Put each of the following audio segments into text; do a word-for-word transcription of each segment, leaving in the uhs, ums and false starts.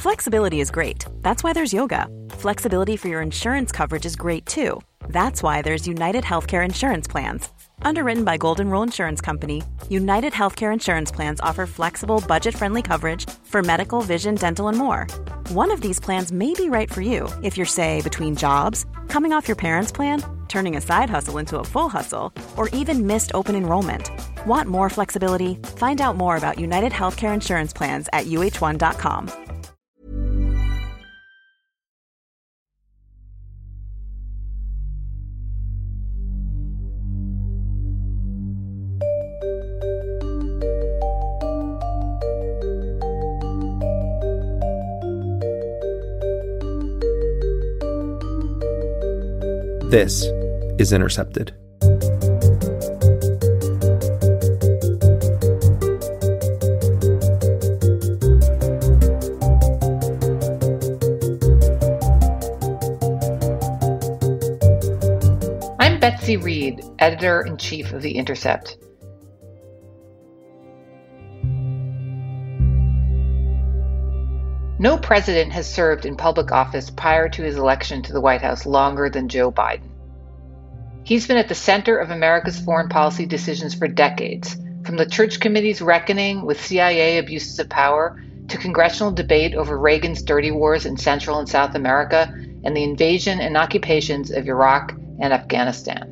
Flexibility is great. That's why there's yoga. Flexibility for your insurance coverage is great too. That's why there's United Healthcare Insurance Plans. Underwritten by Golden Rule Insurance Company, United Healthcare Insurance Plans offer flexible, budget-friendly coverage for medical, vision, dental, and more. One of these plans may be right for you if you're, say, between jobs, coming off your parents' plan, turning a side hustle into a full hustle, or even missed open enrollment. Want more flexibility? Find out more about United Healthcare Insurance Plans at U H one dot com. This is Intercepted. I'm Betsy Reed, Editor-in-Chief of The Intercept. No president has served in public office prior to his election to the White House longer than Joe Biden. He's been at the center of America's foreign policy decisions for decades, from the Church Committee's reckoning with C I A abuses of power to congressional debate over Reagan's dirty wars in Central and South America and the invasion and occupations of Iraq and Afghanistan.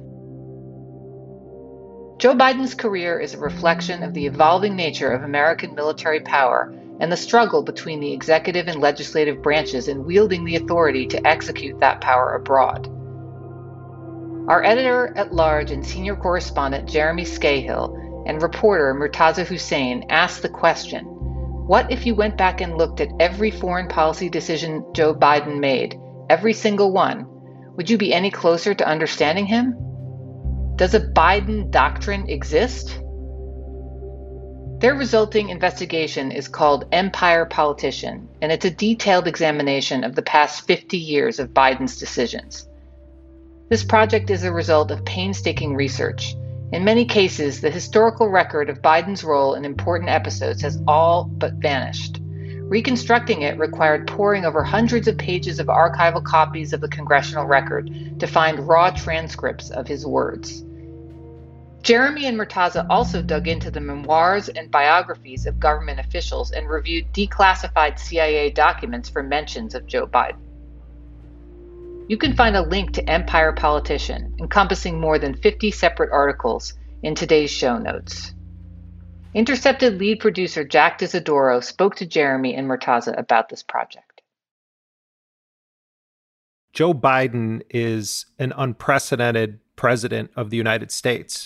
Joe Biden's career is a reflection of the evolving nature of American military power and the struggle between the executive and legislative branches in wielding the authority to execute that power abroad. Our editor-at-large and senior correspondent Jeremy Scahill and reporter Murtaza Hussain asked the question, what if you went back and looked at every foreign policy decision Joe Biden made, every single one? Would you be any closer to understanding him? Does a Biden doctrine exist? Their resulting investigation is called Empire Politician, and it's a detailed examination of the past fifty years of Biden's decisions. This project is a result of painstaking research. In many cases, the historical record of Biden's role in important episodes has all but vanished. Reconstructing it required poring over hundreds of pages of archival copies of the congressional record to find raw transcripts of his words. Jeremy and Murtaza also dug into the memoirs and biographies of government officials and reviewed declassified C I A documents for mentions of Joe Biden. You can find a link to Empire Politician, encompassing more than fifty separate articles, in today's show notes. Intercepted lead producer Jack D'Isidoro spoke to Jeremy and Murtaza about this project. Joe Biden is an unprecedented president of the United States.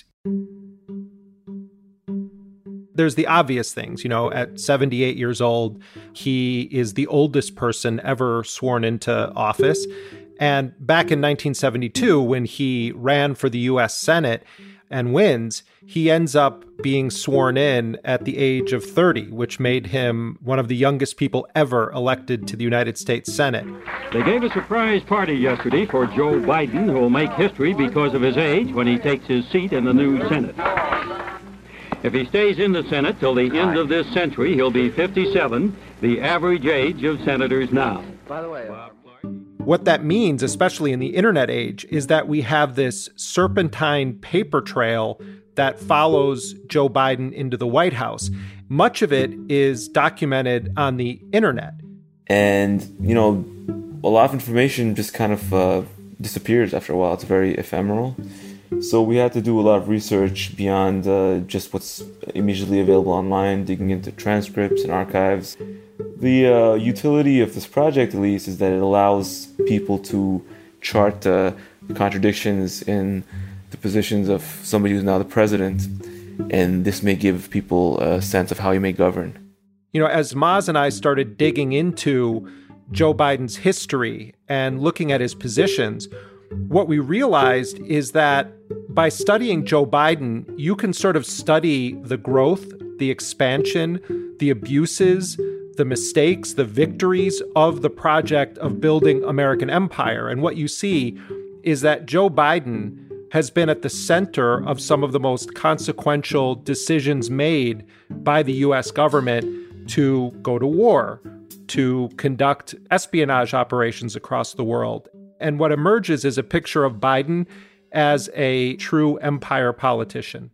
There's the obvious things, you know, at seventy-eight years old, he is the oldest person ever sworn into office. And back in nineteen seventy-two, when he ran for the U S Senate and wins, he ends up being sworn in at the age of thirty, which made him one of the youngest people ever elected to the United States Senate. They gave a surprise party yesterday for Joe Biden, who will make history because of his age when he takes his seat in the new Senate. If he stays in the Senate till the end of this century, he'll be fifty-seven, the average age of senators now. By the way, uh... What that means, especially in the internet age, is that we have this serpentine paper trail that follows Joe Biden into the White House. Much of it is documented on the internet. And, you know, a lot of information just kind of uh, disappears after a while. It's very ephemeral. So we had to do a lot of research beyond uh, just what's immediately available online, digging into transcripts and archives. The uh, utility of this project, at least, is that it allows people to chart uh, contradictions in the positions of somebody who's now the president, and this may give people a sense of how he may govern. You know, as Maz and I started digging into Joe Biden's history and looking at his positions, what we realized is that by studying Joe Biden, you can sort of study the growth, the expansion, the abuses, the mistakes, the victories of the project of building American empire. And what you see is that Joe Biden has been at the center of some of the most consequential decisions made by the U S government to go to war, to conduct espionage operations across the world. And what emerges is a picture of Biden as a true empire politician.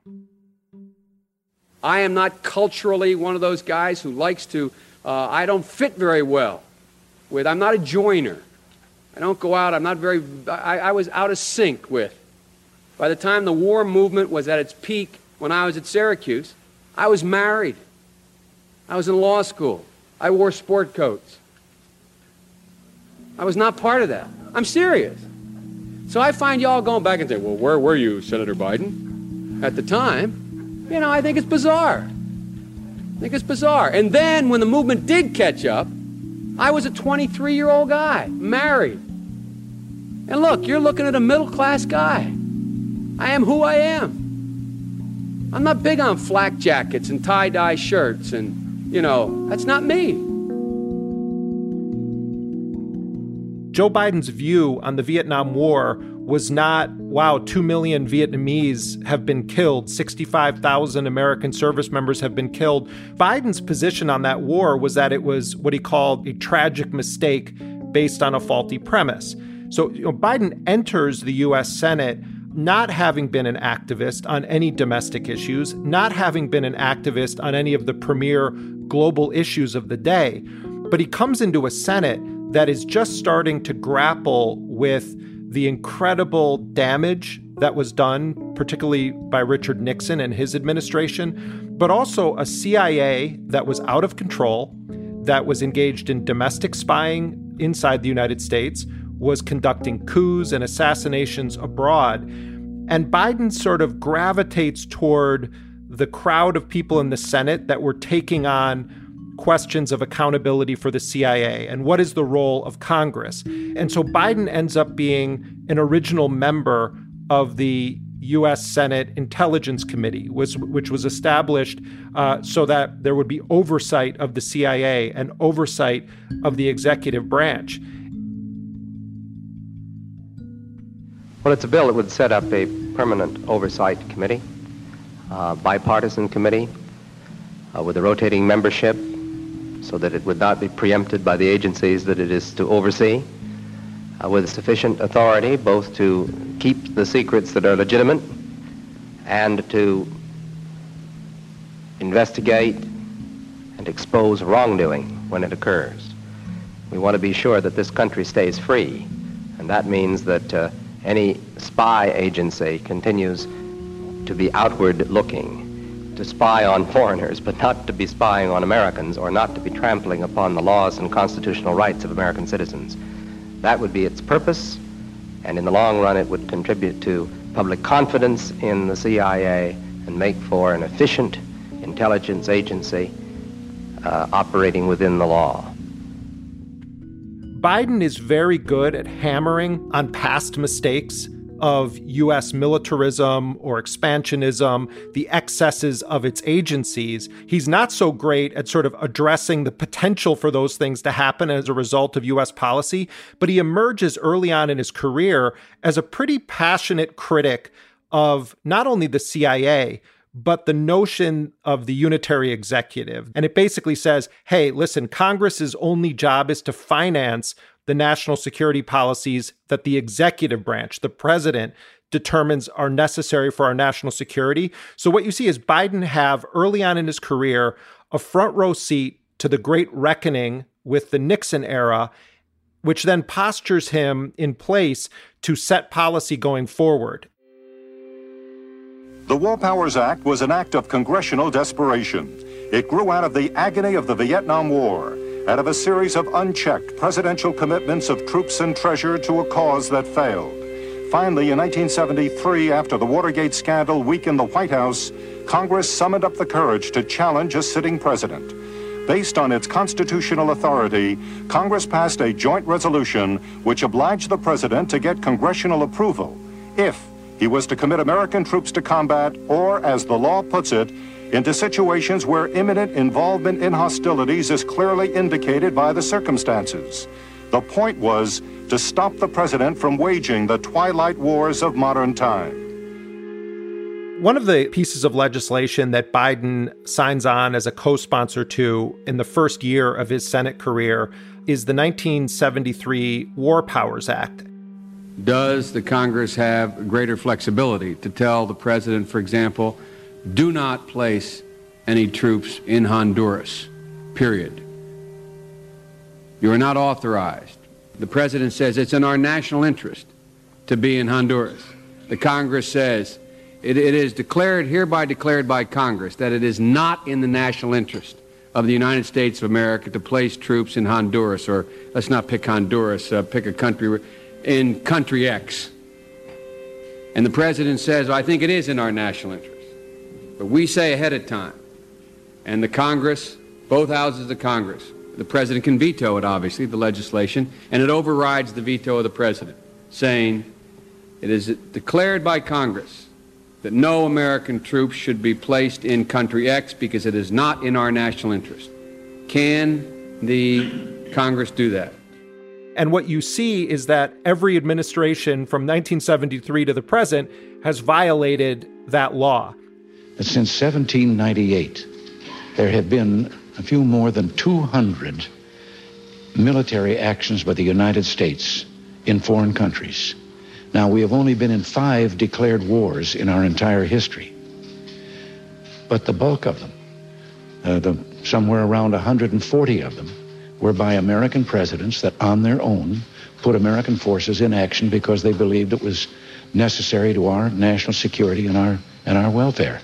I am not culturally one of those guys who likes to, uh, I don't fit very well with, I'm not a joiner. I don't go out, I'm not very, I, I was out of sync with. By the time the war movement was at its peak when I was at Syracuse, I was married. I was in law school. I wore sport coats. I was not part of that. I'm serious. So I find y'all going back and say, well, where were you, Senator Biden? At the time, you know, I think it's bizarre. I think it's bizarre. And then when the movement did catch up, I was a twenty-three-year-old guy, married. And look, you're looking at a middle-class guy. I am who I am. I'm not big on flak jackets and tie-dye shirts and, you know, that's not me. Joe Biden's view on the Vietnam War was not, wow, two million Vietnamese have been killed, sixty-five thousand American service members have been killed. Biden's position on that war was that it was what he called a tragic mistake based on a faulty premise. So you know, Biden enters the U S Senate not having been an activist on any domestic issues, not having been an activist on any of the premier global issues of the day, but he comes into a Senate that is just starting to grapple with the incredible damage that was done, particularly by Richard Nixon and his administration, but also a C I A that was out of control, that was engaged in domestic spying inside the United States, was conducting coups and assassinations abroad. And Biden sort of gravitates toward the crowd of people in the Senate that were taking on questions of accountability for the C I A and what is the role of Congress. And so Biden ends up being an original member of the U S Senate Intelligence Committee, which, which was established uh, so that there would be oversight of the C I A and oversight of the executive branch. Well, it's a bill that would set up a permanent oversight committee, uh, bipartisan committee, uh, with a rotating membership, so that it would not be preempted by the agencies that it is to oversee, uh, with sufficient authority both to keep the secrets that are legitimate and to investigate and expose wrongdoing when it occurs. We want to be sure that this country stays free, and that means that uh, any spy agency continues to be outward looking, to spy on foreigners, but not to be spying on Americans or not to be trampling upon the laws and constitutional rights of American citizens. That would be its purpose, and in the long run it would contribute to public confidence in the C I A and make for an efficient intelligence agency uh, operating within the law. Biden is very good at hammering on past mistakes of U S militarism or expansionism, the excesses of its agencies. He's not so great at sort of addressing the potential for those things to happen as a result of U S policy, but he emerges early on in his career as a pretty passionate critic of not only the C I A, but the notion of the unitary executive. And it basically says, hey, listen, Congress's only job is to finance the national security policies that the executive branch, the president, determines are necessary for our national security. So what you see is Biden have early on in his career a front row seat to the great reckoning with the Nixon era, which then postures him in place to set policy going forward. The War Powers Act was an act of congressional desperation. It grew out of the agony of the Vietnam War, out of a series of unchecked presidential commitments of troops and treasure to a cause that failed. Finally, in nineteen seventy-three, after the Watergate scandal weakened the White House, Congress summoned up the courage to challenge a sitting president. Based on its constitutional authority, Congress passed a joint resolution which obliged the president to get congressional approval if he was to commit American troops to combat, or, as the law puts it, into situations where imminent involvement in hostilities is clearly indicated by the circumstances. The point was to stop the president from waging the twilight wars of modern time. One of the pieces of legislation that Biden signs on as a co-sponsor to in the first year of his Senate career is the nineteen seventy-three War Powers Act. Does the Congress have greater flexibility to tell the president, for example, do not place any troops in Honduras, period? You are not authorized. The president says it's in our national interest to be in Honduras. The Congress says it, it is declared, hereby declared by Congress, that it is not in the national interest of the United States of America to place troops in Honduras, or let's not pick Honduras, uh, pick a country, in country X. And the president says, I think it is in our national interest. But we say ahead of time, and the Congress, both houses of the Congress, the president can veto it, obviously, the legislation, and it overrides the veto of the president, saying it is declared by Congress that no American troops should be placed in country X because it is not in our national interest. Can the Congress do that? And what you see is that every administration from nineteen seventy-three to the present has violated that law. Since seventeen ninety-eight, there have been a few more than two hundred military actions by the United States in foreign countries. Now, we have only been in five declared wars in our entire history. But the bulk of them, uh, the, somewhere around one hundred forty of them, were by American presidents that on their own put American forces in action because they believed it was necessary to our national security and our, and our welfare.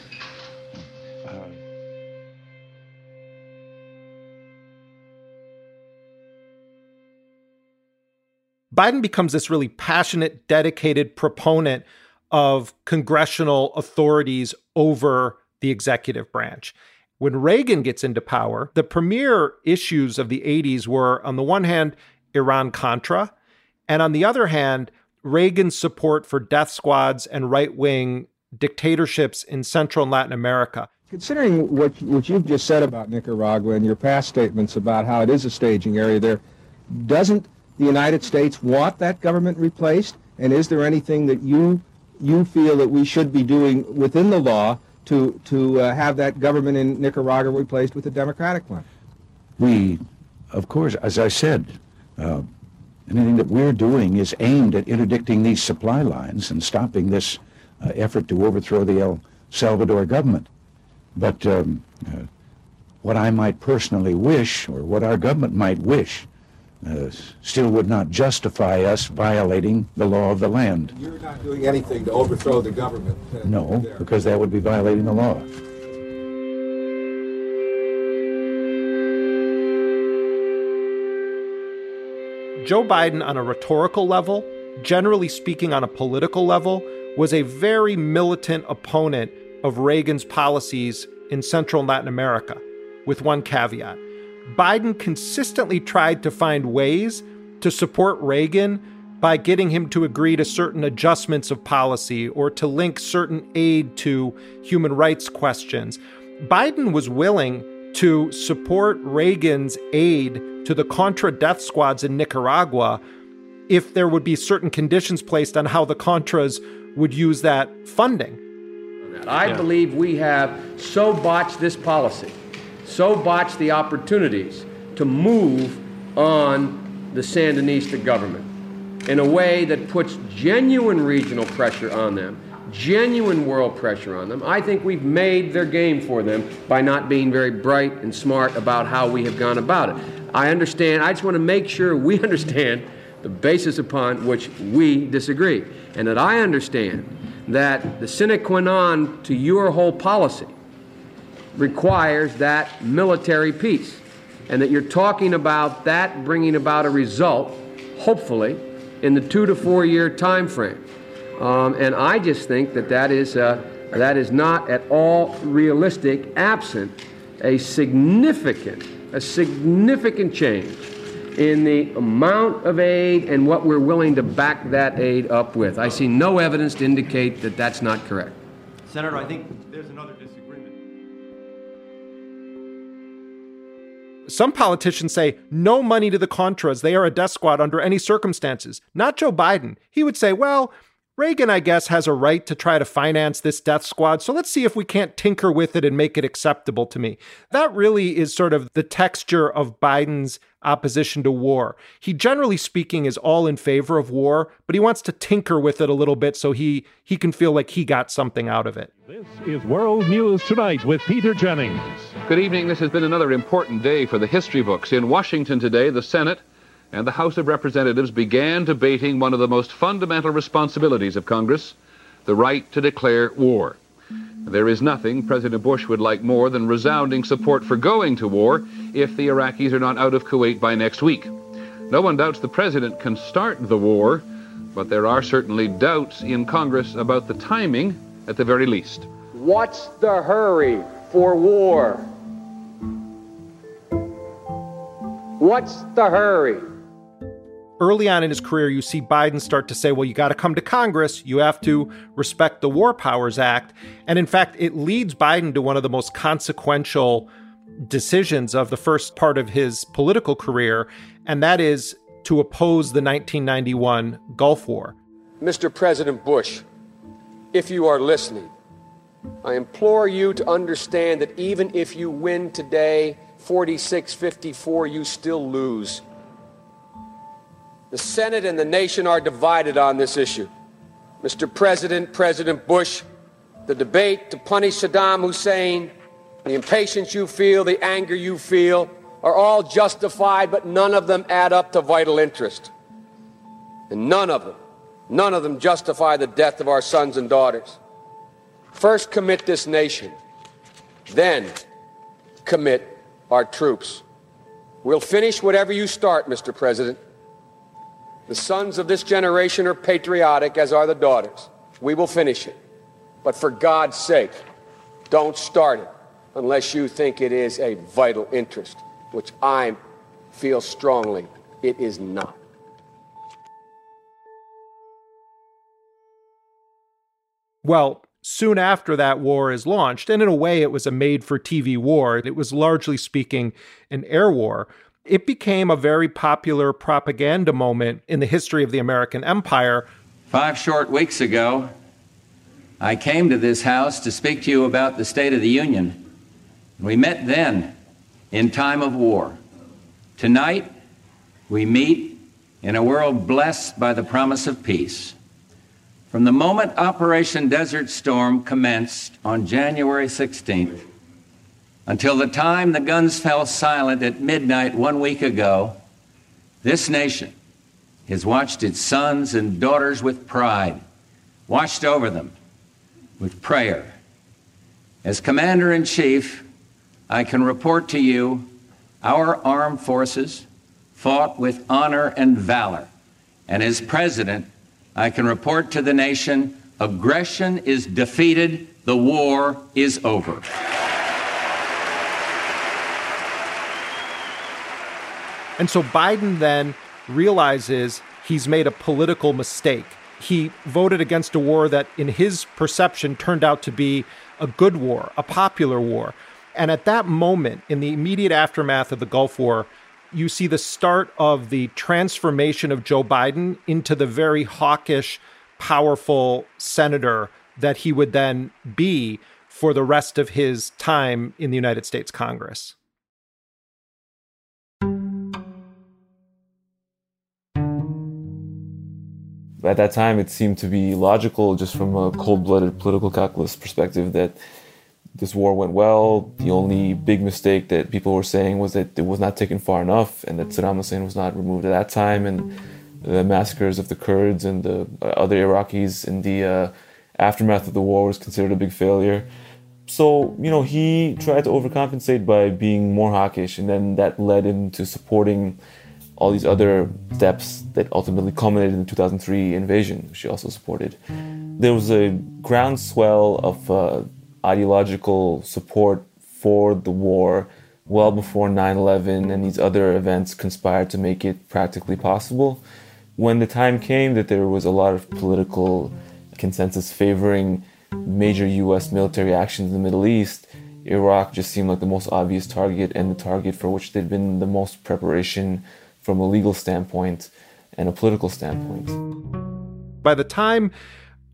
Biden becomes this really passionate, dedicated proponent of congressional authorities over the executive branch. When Reagan gets into power, the premier issues of the eighties were, on the one hand, Iran-Contra, and on the other hand, Reagan's support for death squads and right-wing dictatorships in Central and Latin America. Considering what, what you've just said about Nicaragua and your past statements about how it is a staging area there, doesn't the United States want that government replaced? And is there anything that you you feel that we should be doing within the law to to uh, have that government in Nicaragua replaced with a democratic one? We, of course, as I said, uh, anything that we're doing is aimed at interdicting these supply lines and stopping this uh, effort to overthrow the El Salvador government. But um, uh, what I might personally wish, or what our government might wish, Uh, still would not justify us violating the law of the land. You're not doing anything to overthrow the government. Uh, no, there. Because that would be violating the law. Joe Biden, on a rhetorical level, generally speaking on a political level, was a very militant opponent of Reagan's policies in Central and Latin America, with one caveat. Biden consistently tried to find ways to support Reagan by getting him to agree to certain adjustments of policy or to link certain aid to human rights questions. Biden was willing to support Reagan's aid to the Contra death squads in Nicaragua if there would be certain conditions placed on how the Contras would use that funding. I yeah. believe we have so botched this policy, so botched the opportunities to move on the Sandinista government in a way that puts genuine regional pressure on them, genuine world pressure on them. I think we've made their game for them by not being very bright and smart about how we have gone about it. I understand. I just want to make sure we understand the basis upon which we disagree, and that I understand that the sine qua non to your whole policy requires that military peace, and that you're talking about that bringing about a result, hopefully, in the two to four year time frame. Um, and I just think that that is, uh, that is not at all realistic, absent a significant, a significant change in the amount of aid and what we're willing to back that aid up with. I see no evidence to indicate that that's not correct. Senator, I think there's another disagreement. Some politicians say no money to the Contras. They are a death squad under any circumstances. Not Joe Biden. He would say, well, Reagan, I guess, has a right to try to finance this death squad, so let's see if we can't tinker with it and make it acceptable to me. That really is sort of the texture of Biden's opposition to war. He, generally speaking, is all in favor of war, but he wants to tinker with it a little bit so he, he can feel like he got something out of it. This is World News Tonight with Peter Jennings. Good evening. This has been another important day for the history books. In Washington today, the Senate and the House of Representatives began debating one of the most fundamental responsibilities of Congress, the right to declare war. There is nothing President Bush would like more than resounding support for going to war if the Iraqis are not out of Kuwait by next week. No one doubts the president can start the war, but there are certainly doubts in Congress about the timing at the very least. What's the hurry for war? What's the hurry? Early on in his career, you see Biden start to say, well, you got to come to Congress. You have to respect the War Powers Act. And in fact, it leads Biden to one of the most consequential decisions of the first part of his political career, and that is to oppose the nineteen ninety-one Gulf War. Mister President Bush, if you are listening, I implore you to understand that even if you win today, forty-six fifty-four, you still lose. The Senate and the nation are divided on this issue. Mister President, President Bush, the debate to punish Saddam Hussein, the impatience you feel, the anger you feel, are all justified, but none of them add up to vital interest. And none of them, none of them justify the death of our sons and daughters. First commit this nation, then commit our troops. We'll finish whatever you start, Mister President. The sons of this generation are patriotic, as are the daughters. We will finish it. But for God's sake, don't start it unless you think it is a vital interest, which I feel strongly it is not. Well, soon after that war is launched, and in a way it was a made-for-T V war, it was largely speaking an air war, it became a very popular propaganda moment in the history of the American empire. Five short weeks ago, I came to this house to speak to you about the State of the Union. We met then in time of war. Tonight, we meet in a world blessed by the promise of peace. From the moment Operation Desert Storm commenced on January sixteenth, until the time the guns fell silent at midnight one week ago, this nation has watched its sons and daughters with pride, watched over them with prayer. As Commander-in-Chief, I can report to you our armed forces fought with honor and valor. And as President, I can report to the nation, aggression is defeated, the war is over. And so Biden then realizes he's made a political mistake. He voted against a war that, in his perception, turned out to be a good war, a popular war. And at that moment, in the immediate aftermath of the Gulf War, you see the start of the transformation of Joe Biden into the very hawkish, powerful senator that he would then be for the rest of his time in the United States Congress. At that time, it seemed to be logical, just from a cold-blooded political calculus perspective, that this war went well. The only big mistake that people were saying was that it was not taken far enough, and that Saddam Hussein was not removed at that time, and the massacres of the Kurds and the other Iraqis in the uh, aftermath of the war was considered a big failure. So, you know, he tried to overcompensate by being more hawkish, and then that led him to supporting all these other steps that ultimately culminated in the two thousand three invasion, which he also supported. There was a groundswell of uh, ideological support for the war well before nine eleven and these other events conspired to make it practically possible. When the time came that there was a lot of political consensus favoring major U S military actions in the Middle East, Iraq just seemed like the most obvious target and the target for which there'd been the most preparation from a legal standpoint and a political standpoint. By the time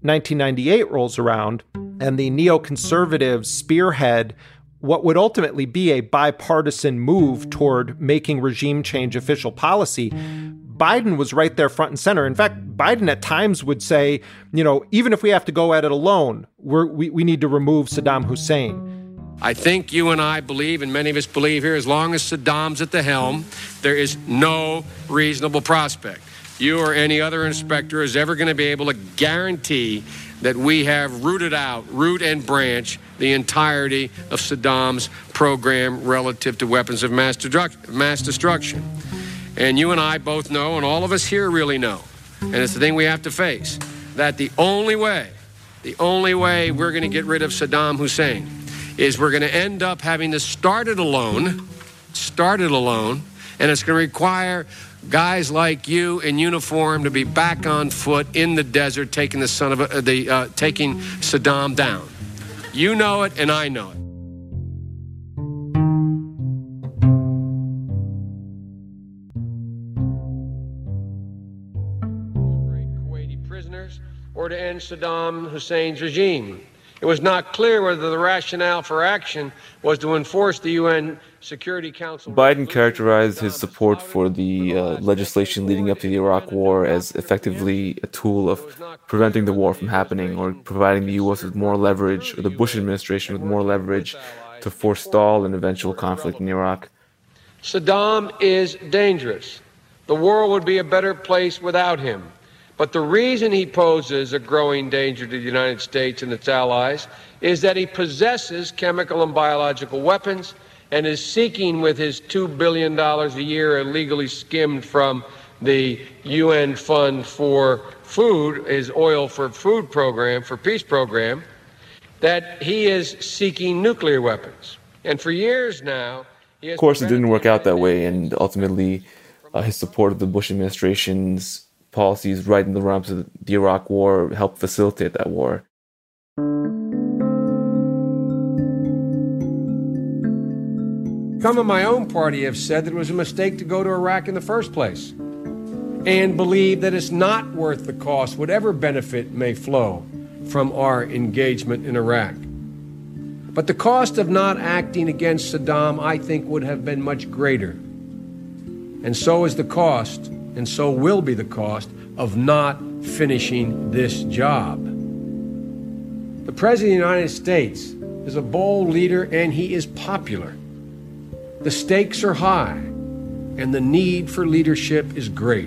nineteen ninety-eight rolls around, and the neoconservatives spearhead what would ultimately be a bipartisan move toward making regime change official policy, Biden was right there front and center. In fact, Biden at times would say, you know, even if we have to go at it alone, we're, we, we need to remove Saddam Hussein. I think you and I believe, and many of us believe here, as long as Saddam's at the helm, there is no reasonable prospect you or any other inspector is ever going to be able to guarantee that we have rooted out, root and branch, the entirety of Saddam's program relative to weapons of mass, destruct- mass destruction. And you and I both know, and all of us here really know, and it's the thing we have to face, that the only way, the only way we're going to get rid of Saddam Hussein is we're going to end up having to start it alone, start it alone, and it's going to require guys like you in uniform to be back on foot in the desert, taking the son of a, the uh, taking Saddam down. You know it, and I know it. Kuwaiti prisoners, or to end Saddam Hussein's regime. It was not clear whether the rationale for action was to enforce the U N Security Council. Biden characterized his support for the uh, legislation leading up to the Iraq War as effectively a tool of preventing the war from happening, or providing the U S with more leverage, or the Bush administration with more leverage to forestall an eventual conflict in Iraq. Saddam is dangerous. The world would be a better place without him. But the reason he poses a growing danger to the United States and its allies is that he possesses chemical and biological weapons and is seeking, with his two billion dollars a year illegally skimmed from the U N Fund for Food, his oil for food program, for peace program, that he is seeking nuclear weapons. And for years now, he has... Of course, it didn't work out that way, and ultimately uh, his support of the Bush administration's policies right in the run-up to the Iraq War helped facilitate that war. Some of my own party have said that it was a mistake to go to Iraq in the first place, and believe that it's not worth the cost, whatever benefit may flow from our engagement in Iraq. But the cost of not acting against Saddam, I think, would have been much greater. And so is the cost, and so will be the cost, of not finishing this job. The President of the United States is a bold leader, and he is popular. The stakes are high, and the need for leadership is great.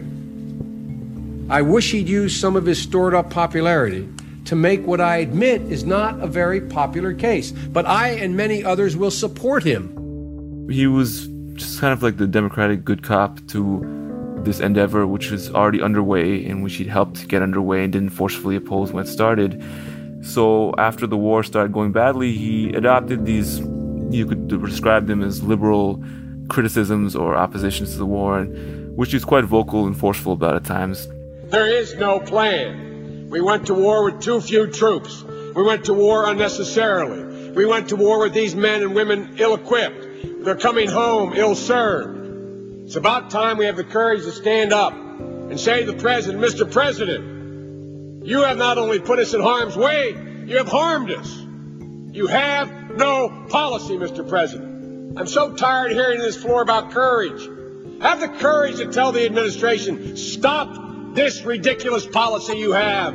I wish he'd use some of his stored-up popularity to make what I admit is not a very popular case, but I and many others will support him. He was just kind of like the Democratic good cop to this endeavor, which was already underway and which he'd helped get underway and didn't forcefully oppose when it started. So after the war started going badly, he adopted these, you could describe them as liberal criticisms or oppositions to the war, which he was quite vocal and forceful about at times. There is no plan. We went to war with too few troops. We went to war unnecessarily. We went to war with these men and women ill-equipped. They're coming home ill-served. It's about time we have the courage to stand up and say to the President, Mister President, you have not only put us in harm's way, you have harmed us. You have no policy, Mister President. I'm so tired of hearing this floor about courage. Have the courage to tell the administration, stop this ridiculous policy you have.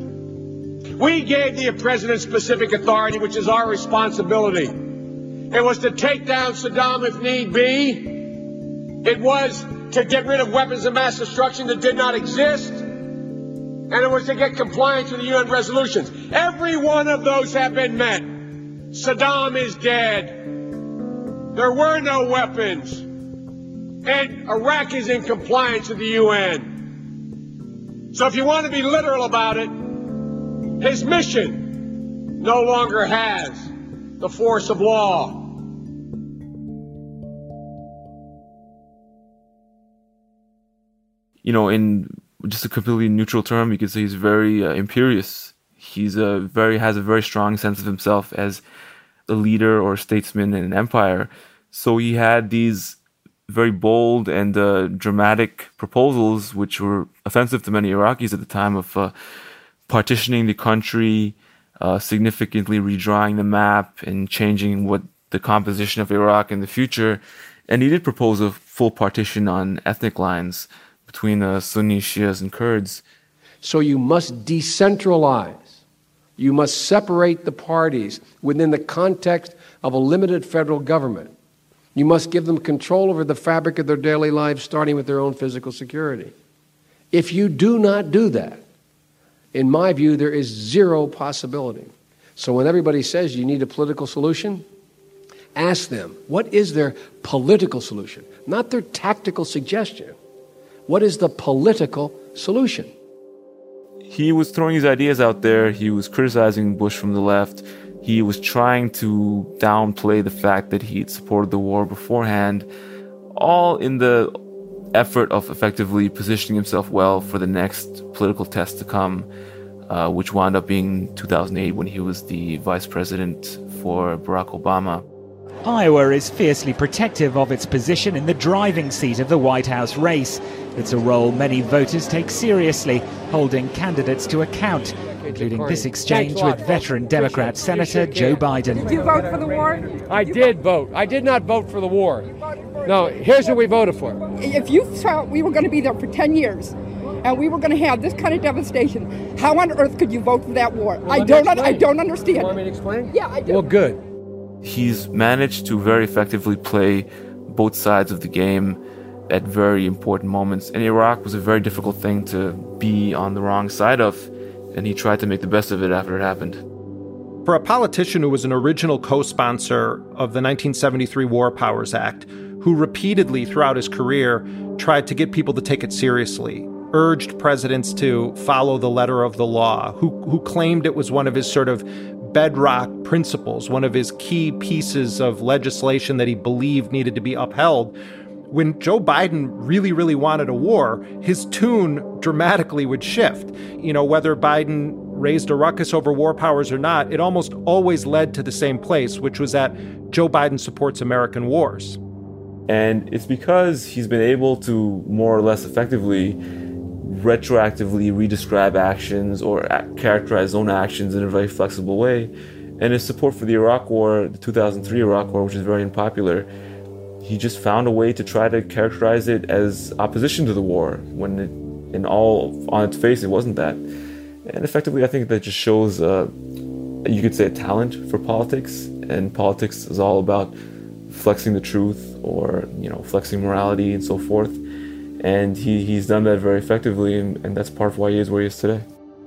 We gave the President specific authority, which is our responsibility. It was to take down Saddam if need be. It was to get rid of weapons of mass destruction that did not exist. And it was to get compliance with the U N resolutions. Every one of those have been met. Saddam is dead. There were no weapons. And Iraq is in compliance with the U N. So if you want to be literal about it, his mission no longer has the force of law. You know, in just a completely neutral term, you could say he's very uh, imperious. He's a very has a very strong sense of himself as a leader or a statesman in an empire. So he had these very bold and uh, dramatic proposals, which were offensive to many Iraqis at the time, of uh, partitioning the country, uh, significantly redrawing the map and changing what the composition of Iraq in the future. And he did propose a full partition on ethnic lines between the Sunni, Shias, and Kurds. So you must decentralize. You must separate the parties within the context of a limited federal government. You must give them control over the fabric of their daily lives, starting with their own physical security. If you do not do that, in my view, there is zero possibility. So when everybody says you need a political solution, ask them, what is their political solution? Not their tactical suggestion. What is the political solution? He was throwing his ideas out there. He was criticizing Bush from the left. He was trying to downplay the fact that he'd supported the war beforehand, all in the effort of effectively positioning himself well for the next political test to come, uh, which wound up being two thousand eight when he was the vice president for Barack Obama. Iowa is fiercely protective of its position in the driving seat of the White House race. It's a role many voters take seriously, holding candidates to account, including this exchange with veteran Democrat Senator Joe Biden. Did you vote for the war? I did vote. I did not vote for the war. No, here's what we voted for. If you thought we were going to be there for ten years and we were going to have this kind of devastation, how on earth could you vote for that war? Well, I don't I don't understand. You want me to explain? Yeah, I do. Well, good. He's managed to very effectively play both sides of the game at very important moments. And Iraq was a very difficult thing to be on the wrong side of, and he tried to make the best of it after it happened. For a politician who was an original co-sponsor of the nineteen seventy-three War Powers Act, who repeatedly throughout his career tried to get people to take it seriously, urged presidents to follow the letter of the law, who who claimed it was one of his sort of bedrock principles, one of his key pieces of legislation that he believed needed to be upheld. When Joe Biden really, really wanted a war, his tune dramatically would shift. You know, whether Biden raised a ruckus over war powers or not, it almost always led to the same place, which was that Joe Biden supports American wars. And it's because he's been able to more or less effectively retroactively redescribe actions or characterize his own actions in a very flexible way. And his support for the Iraq War, the two thousand three Iraq War, which is very unpopular, he just found a way to try to characterize it as opposition to the war, when it, in all, on its face, it wasn't that. And effectively, I think that just shows, uh, you could say, a talent for politics. And politics is all about flexing the truth or, you know, flexing morality and so forth. And he, he's done that very effectively, and, and that's part of why he is where he is today.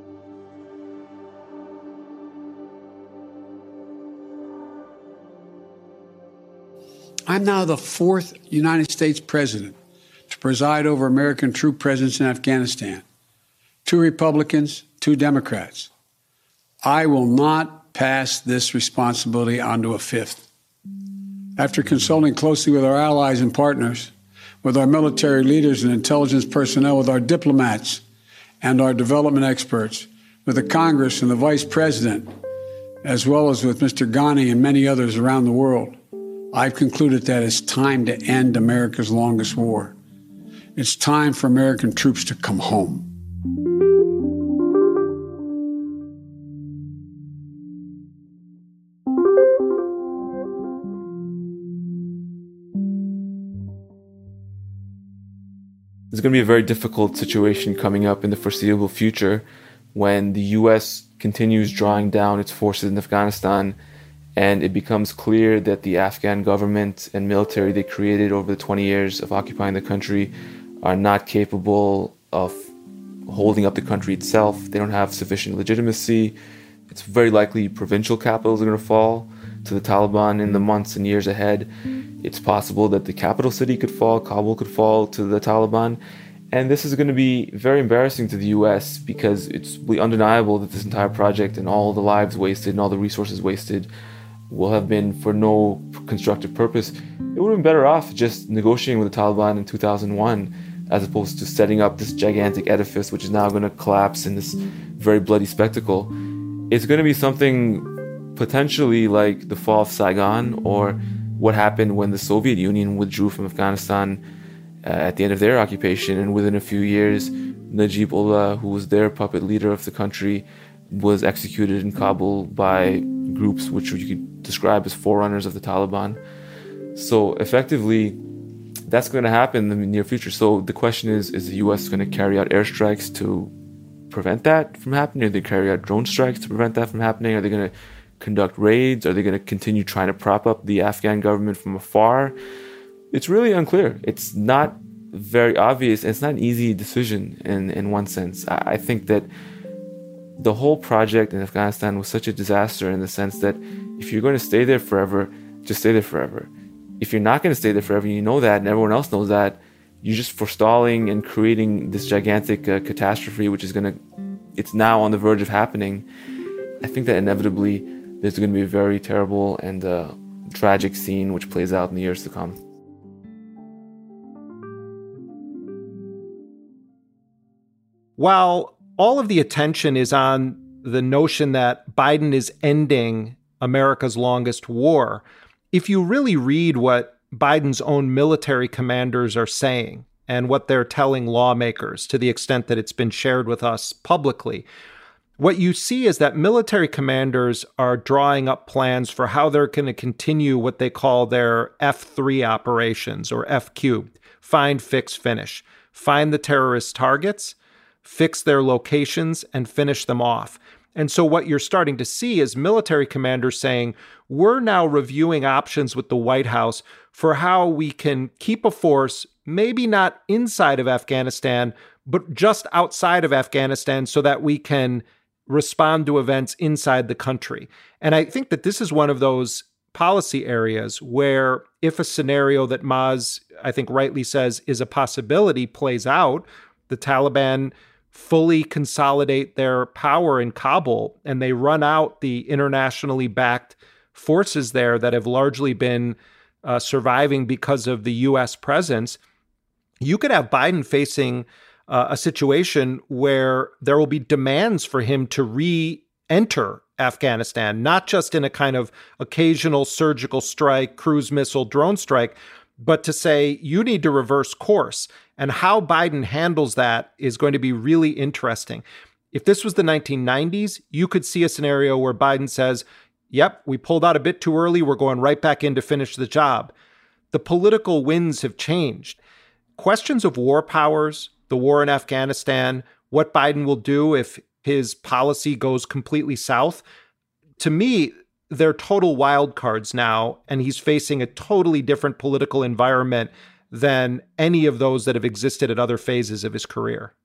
I'm now the fourth United States president to preside over American troop presence in Afghanistan. Two Republicans, two Democrats. I will not pass this responsibility on to a fifth. After consulting closely with our allies and partners, with our military leaders and intelligence personnel, with our diplomats and our development experts, with the Congress and the Vice President, as well as with Mister Ghani and many others around the world, I've concluded that it's time to end America's longest war. It's time for American troops to come home. There's going to be a very difficult situation coming up in the foreseeable future when the U S continues drawing down its forces in Afghanistan, and it becomes clear that the Afghan government and military they created over the twenty years of occupying the country are not capable of holding up the country itself. They don't have sufficient legitimacy. It's very likely provincial capitals are going to fall to the Taliban in the months and years ahead. It's possible that the capital city could fall, Kabul could fall to the Taliban. And this is going to be very embarrassing to the U S because it's undeniable that this entire project and all the lives wasted and all the resources wasted will have been for no constructive purpose. It would have been better off just negotiating with the Taliban in two thousand one as opposed to setting up this gigantic edifice which is now going to collapse in this very bloody spectacle. It's going to be something potentially like the fall of Saigon or what happened when the Soviet Union withdrew from Afghanistan uh, at the end of their occupation, and within a few years Najibullah, who was their puppet leader of the country, was executed in Kabul by groups which you could describe as forerunners of the Taliban. So effectively, that's going to happen in the near future. So the question is, is the U S going to carry out airstrikes to prevent that from happening? Are they carry out drone strikes to prevent that from happening? Are they going to conduct raids? Are they going to continue trying to prop up the Afghan government from afar? It's really unclear. It's not very obvious. It's not an easy decision in, in one sense. I, I think that the whole project in Afghanistan was such a disaster in the sense that if you're going to stay there forever, just stay there forever. If you're not going to stay there forever, you know that, and everyone else knows that, you're just forestalling and creating this gigantic uh, catastrophe, which is going to, it's now on the verge of happening. I think that inevitably there's going to be a very terrible and uh, tragic scene which plays out in the years to come. While all of the attention is on the notion that Biden is ending America's longest war, if you really read what Biden's own military commanders are saying and what they're telling lawmakers, to the extent that it's been shared with us publicly, what you see is that military commanders are drawing up plans for how they're going to continue what they call their F three operations, or F cubed: find, fix, finish. Find the terrorist targets, fix their locations, and finish them off. And so what you're starting to see is military commanders saying, we're now reviewing options with the White House for how we can keep a force, maybe not inside of Afghanistan, but just outside of Afghanistan, so that we can respond to events inside the country. And I think that this is one of those policy areas where if a scenario that Maz, I think rightly says, is a possibility plays out, the Taliban fully consolidate their power in Kabul, and they run out the internationally backed forces there that have largely been uh, surviving because of the U S presence, you could have Biden facing uh, a situation where there will be demands for him to re-enter Afghanistan, not just in a kind of occasional surgical strike, cruise missile, drone strike, but to say you need to reverse course. And how Biden handles that is going to be really interesting. If this was the nineteen nineties, you could see a scenario where Biden says, yep, we pulled out a bit too early. We're going right back in to finish the job. The political winds have changed. Questions of war powers, the war in Afghanistan, what Biden will do if his policy goes completely south, to me, they're total wild cards now, and he's facing a totally different political environment than any of those that have existed at other phases of his career.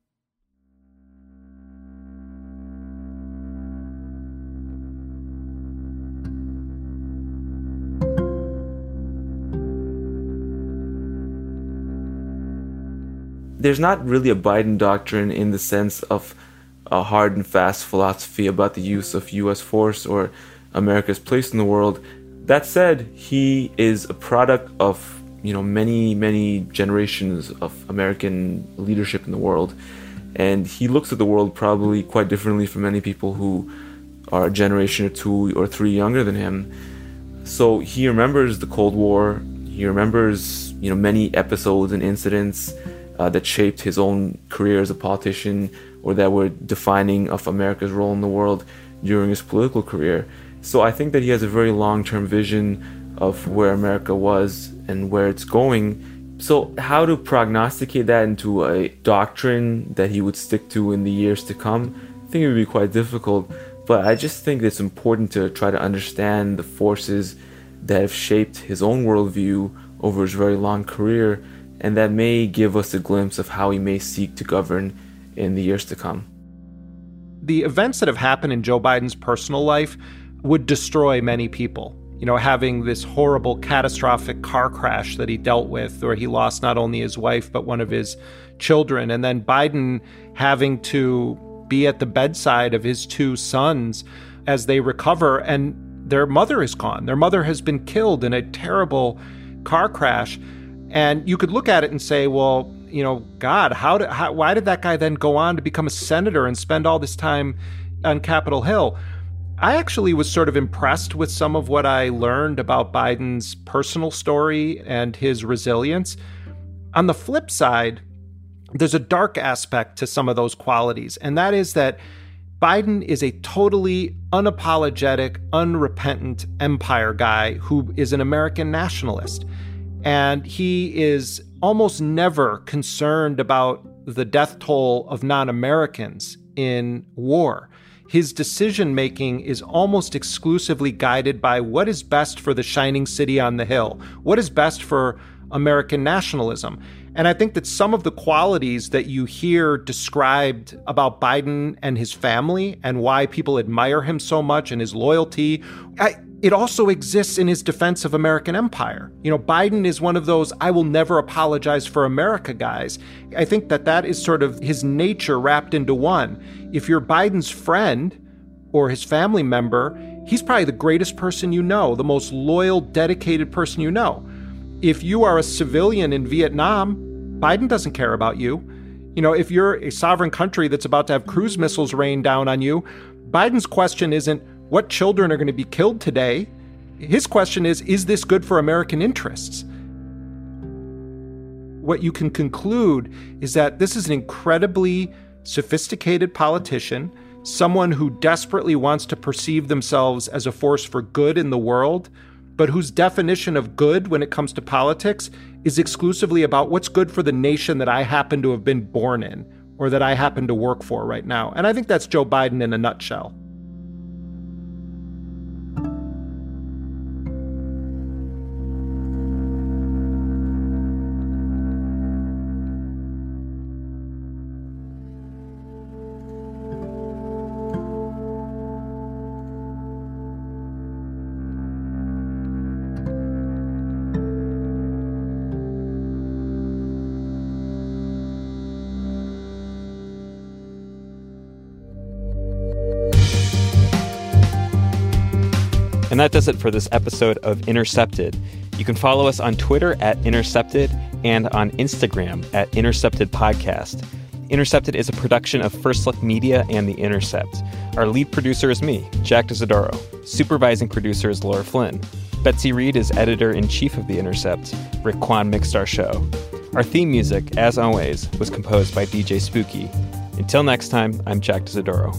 There's not really a Biden doctrine in the sense of a hard and fast philosophy about the use of U S force or America's place in the world. That said, he is a product of, you know, many, many generations of American leadership in the world. And he looks at the world probably quite differently from many people who are a generation or two or three younger than him. So he remembers the Cold War. He remembers, you know, many episodes and incidents uh, that shaped his own career as a politician or that were defining of America's role in the world during his political career. So I think that he has a very long-term vision of where America was and where it's going. So how to prognosticate that into a doctrine that he would stick to in the years to come, I think it would be quite difficult. But I just think it's important to try to understand the forces that have shaped his own worldview over his very long career, and that may give us a glimpse of how he may seek to govern in the years to come. The events that have happened in Joe Biden's personal life would destroy many people. You know, having this horrible, catastrophic car crash that he dealt with, where he lost not only his wife, but one of his children. And then Biden having to be at the bedside of his two sons as they recover, and their mother is gone. Their mother has been killed in a terrible car crash. And you could look at it and say, well, you know, God, how did, how, why did that guy then go on to become a senator and spend all this time on Capitol Hill? I actually was sort of impressed with some of what I learned about Biden's personal story and his resilience. On the flip side, there's a dark aspect to some of those qualities, and that is that Biden is a totally unapologetic, unrepentant empire guy who is an American nationalist. And he is almost never concerned about the death toll of non-Americans in war. His decision-making is almost exclusively guided by what is best for the shining city on the hill, what is best for American nationalism. And I think that some of the qualities that you hear described about Biden and his family and why people admire him so much and his loyalty, I, it also exists in his defense of American empire. You know, Biden is one of those I will never apologize for America guys. I think that that is sort of his nature wrapped into one. If you're Biden's friend or his family member, he's probably the greatest person you know, the most loyal, dedicated person you know. If you are a civilian in Vietnam, Biden doesn't care about you. You know, if you're a sovereign country that's about to have cruise missiles rain down on you, Biden's question isn't what children are going to be killed today. His question is, is this good for American interests? What you can conclude is that this is an incredibly sophisticated politician, someone who desperately wants to perceive themselves as a force for good in the world, but whose definition of good when it comes to politics is exclusively about what's good for the nation that I happen to have been born in or that I happen to work for right now. And I think that's Joe Biden in a nutshell. And that does it for this episode of Intercepted. You can follow us on Twitter at Intercepted and on Instagram at Intercepted Podcast. Intercepted is a production of First Look Media and The Intercept. Our lead producer is me, Jack D'Isidoro. Supervising producer is Laura Flynn. Betsy Reed is editor-in-chief of The Intercept. Rick Kwan mixed our show. Our theme music, as always, was composed by D J Spooky. Until next time, I'm Jack D'Isidoro.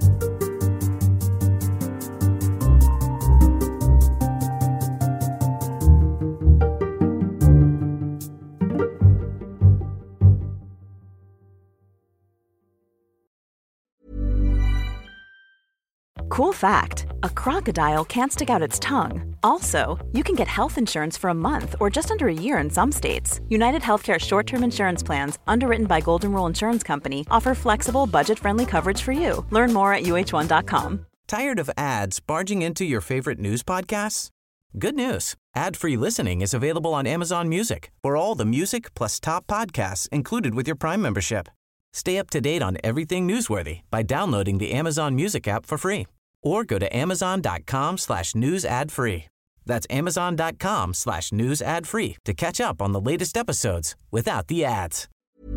Cool fact, a crocodile can't stick out its tongue. Also, you can get health insurance for a month or just under a year in some states. United Healthcare short-term insurance plans, underwritten by Golden Rule Insurance Company, offer flexible, budget-friendly coverage for you. Learn more at U H one dot com. Tired of ads barging into your favorite news podcasts? Good news. Ad-free listening is available on Amazon Music for all the music plus top podcasts included with your Prime membership. Stay up to date on everything newsworthy by downloading the Amazon Music app for free. Or go to amazon.com slash news ad free. That's amazon.com slash news ad free to catch up on the latest episodes without the ads.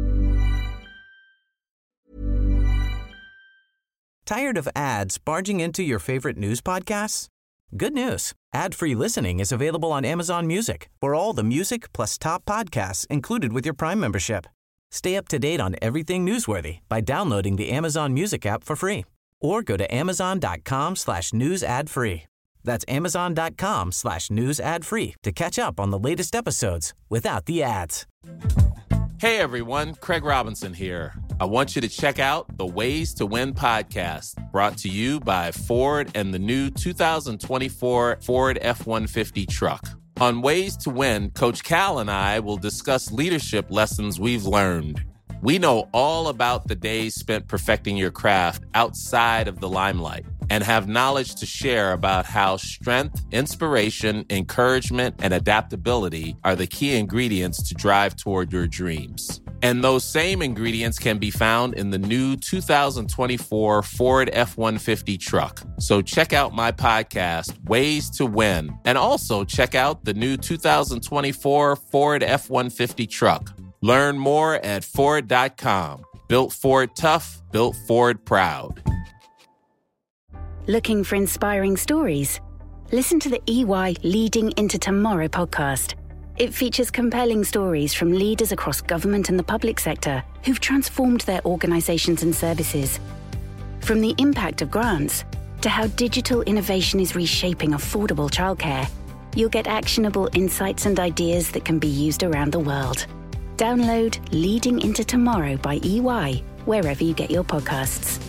Tired of ads barging into your favorite news podcasts? Good news. Ad-free listening is available on Amazon Music for all the music plus top podcasts included with your Prime membership. Stay up to date on everything newsworthy by downloading the Amazon Music app for free. Or go to amazon.com slash news ad free. That's amazon.com slash news ad free to catch up on the latest episodes without the ads. Hey everyone, Craig Robinson here. I want you to check out the Ways to Win podcast, brought to you by Ford and the new two thousand twenty-four Ford F one fifty truck. On Ways to Win, Coach Cal and I will discuss leadership lessons we've learned. We know all about the days spent perfecting your craft outside of the limelight and have knowledge to share about how strength, inspiration, encouragement, and adaptability are the key ingredients to drive toward your dreams. And those same ingredients can be found in the new two thousand twenty-four Ford F one fifty truck. So check out my podcast, Ways to Win, and also check out the new two thousand twenty-four Ford F one fifty truck. Learn more at Ford dot com. Built Ford tough, built Ford proud. Looking for inspiring stories? Listen to the E Y Leading into Tomorrow podcast. It features compelling stories from leaders across government and the public sector who've transformed their organizations and services. From the impact of grants to how digital innovation is reshaping affordable childcare, you'll get actionable insights and ideas that can be used around the world. Download Leading into Tomorrow by E Y wherever you get your podcasts.